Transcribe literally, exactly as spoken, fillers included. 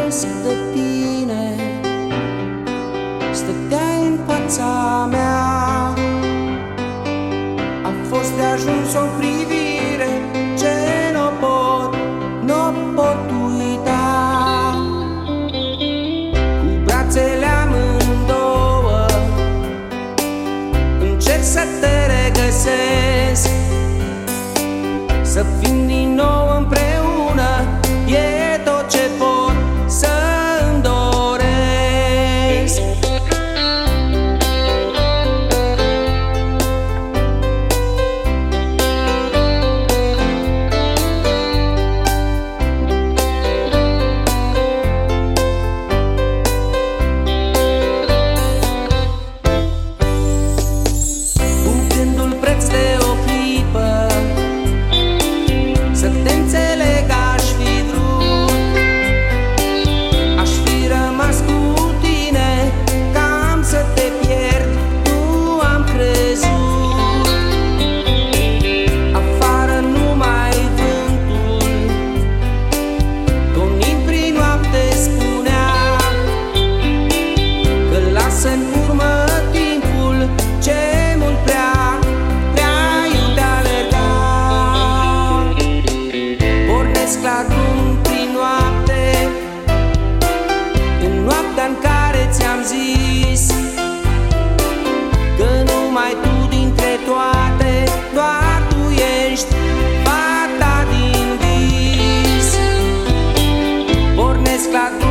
amintesc de tine. Stăteai în fața mea, a fost de ajuns o privire ce n-o pot, n-o pot uita. Cu brațele amândouă încerc să te regăsesc, să fim din nou împreună, e tot ce pot să-mi doresc. Cu gândul preț de o clipă să te înțeleg aș fi vrut, aș fi rămas cu tine, cam să te pierd, nu am crezut. Afară numai vântul gonind prin noapte spunea că lasă în urmă timpul ce mult prea, prea iute alerga. Pornesc la drum prin noapte, în noaptea în care ți-am zis că numai tu dintre toate, doar tu ești fata din vis. Pornesc la drum